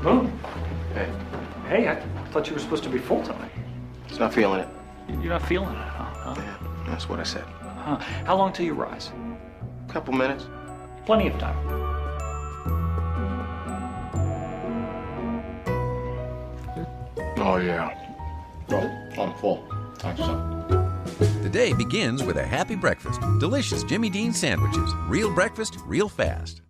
Moon. Hey, Hey, I thought you were supposed to be full-time. it's not feeling it. You're not feeling it, huh? Yeah, that's what I said. Huh? How long till you rise? Couple minutes. Plenty of time. Oh, yeah. Oh, I'm full. Thanks, son. The day begins with a happy breakfast. Delicious Jimmy Dean sandwiches. Real breakfast, real fast.